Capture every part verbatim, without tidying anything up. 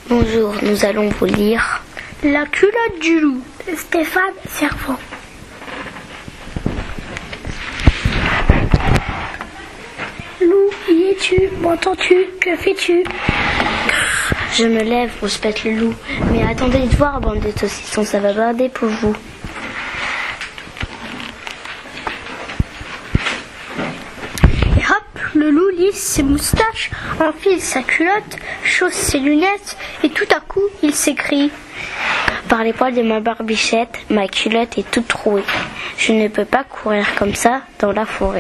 Bonjour, nous allons vous lire La culotte du loup, Stéphane Servant. Loup, y es-tu? M'entends-tu? Que fais-tu? Je me lève, rouspète le loup. Mais attendez de voir, bande de saucissons, ça va barder pour vous. Et hop, le loup lisse ses moustaches, enfile sa culotte, chausse ses lunettes, et tout à coup, il s'écrie: Par les poils de ma barbichette, ma culotte est toute trouée. Je ne peux pas courir comme ça dans la forêt.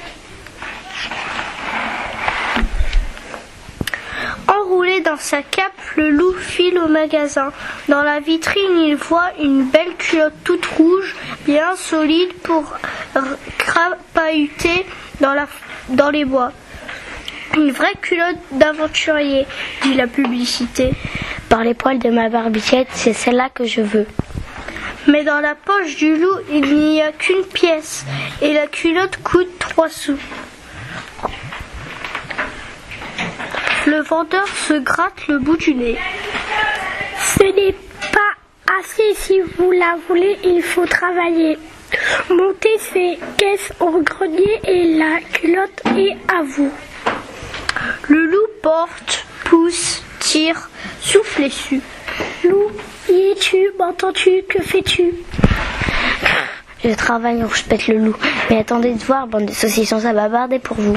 Enroulé dans sa cape, le loup file au magasin. Dans la vitrine, il voit une belle culotte toute rouge, bien solide pour crapahuter dans, la, dans les bois. Une vraie culotte d'aventurier, dit la publicité. Par les poils de ma barbichette, c'est celle-là que je veux. Mais dans la poche du loup, il n'y a qu'une pièce, et la culotte coûte trois sous. Le vendeur se gratte le bout du nez. Ce n'est pas assez, si vous la voulez, il faut travailler. Montez ces caisses au grenier et la culotte est à vous. Le loup porte, pousse, tire, souffle et sue. Loup, y es-tu? M'entends-tu? Que fais-tu? Je travaille, rouspète le loup. Mais attendez de voir, bande de saucissons, ça va barder pour vous.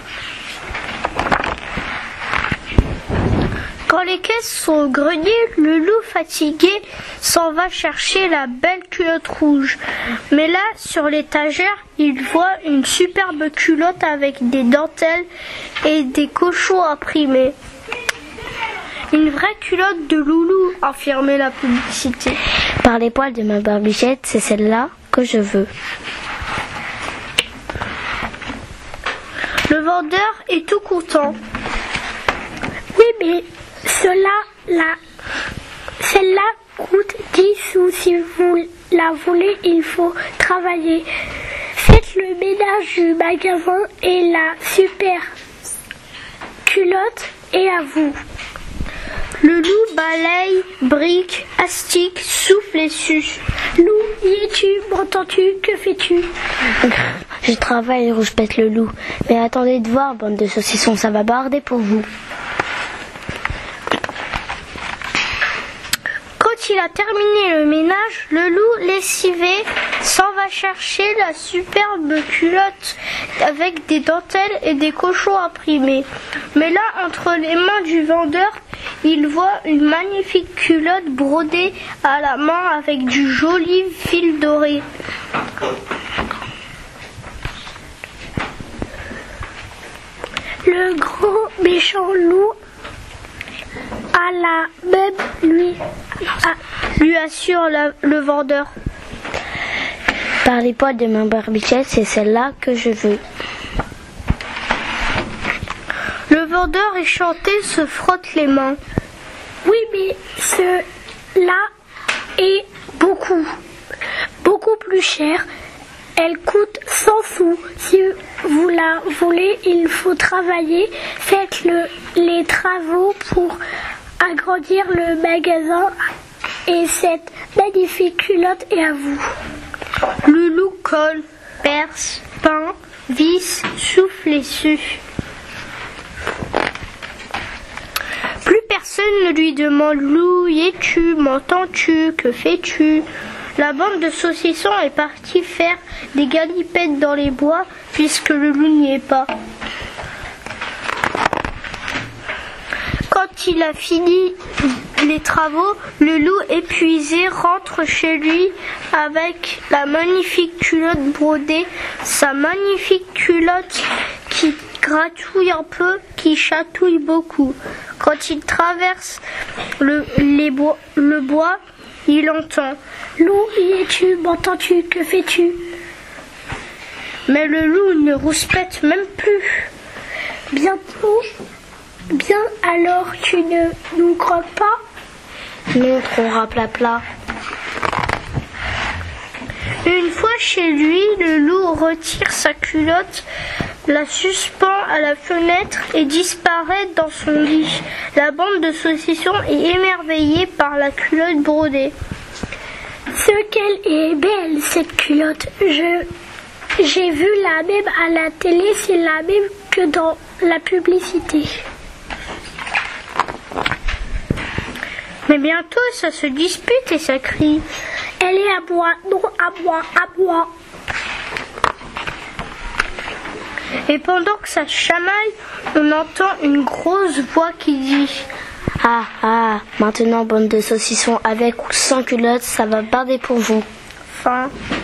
Quand les caisses sont au grenier, le loup fatigué s'en va chercher la belle culotte rouge. Mais là, sur l'étagère, il voit une superbe culotte avec des dentelles et des cochons imprimés. Une vraie culotte de loulou, affirmait la publicité. Par les poils de ma barbichette, c'est celle-là que je veux. Le vendeur est tout content. Oui, mais cela, là, celle-là coûte dix sous. Si vous la voulez, il faut travailler. Faites le ménage du magasin et la super culotte est à vous. Le loup balaye, brique, astique, souffle et suce. Loup, y es-tu? M'entends-tu? Que fais-tu? Je travaille, rouspète le loup. Mais attendez de voir, bande de saucissons, ça va barder pour vous. Quand il a terminé le ménage, le loup lessivé s'en va chercher la superbe culotte avec des dentelles et des cochons imprimés. Mais là, entre les mains du vendeur, il voit une magnifique culotte brodée à la main avec du joli fil doré. Le gros méchant loup à la même lui, à, lui assure la, le vendeur. Par les poils de ma barbichette, c'est celle-là que je veux. Le vendeur échanté se frotte les mains. Oui, mais cela est beaucoup, beaucoup plus cher. Elle coûte cent sous. Si vous la voulez, il faut travailler. Faites le, les travaux pour agrandir le magasin et cette magnifique culotte est à vous. Le loup colle, perce, peint, visse, souffle et sue. Plus personne ne lui demande: Loup, y es-tu? M'entends-tu? Que fais-tu? La bande de saucissons est partie faire des galipettes dans les bois puisque le loup n'y est pas. Quand il a fini les travaux, le loup épuisé rentre chez lui avec la magnifique culotte brodée, sa magnifique culotte qui gratouille un peu, qui chatouille beaucoup. Quand il traverse le, les bois, le bois, il entend: Loup, y es-tu? M'entends-tu? Que fais-tu? Mais le loup ne rouspète même plus. Bientôt, bien alors, tu ne nous crois pas? Non, trop rapla-pla. Une fois chez lui, le loup retire sa culotte la suspend à la fenêtre et disparaît dans son lit. La bande de saucisson est émerveillée par la culotte brodée. Ce qu'elle est belle, cette culotte. Je, j'ai vu la même à la télé, c'est la même que dans la publicité. Mais bientôt, ça se dispute et ça crie. Elle est à moi, non à moi, à moi. Et pendant que ça chamaille, on entend une grosse voix qui dit « Ah, ah, maintenant, bande de saucissons, avec ou sans culotte, ça va barder pour vous. » Fin.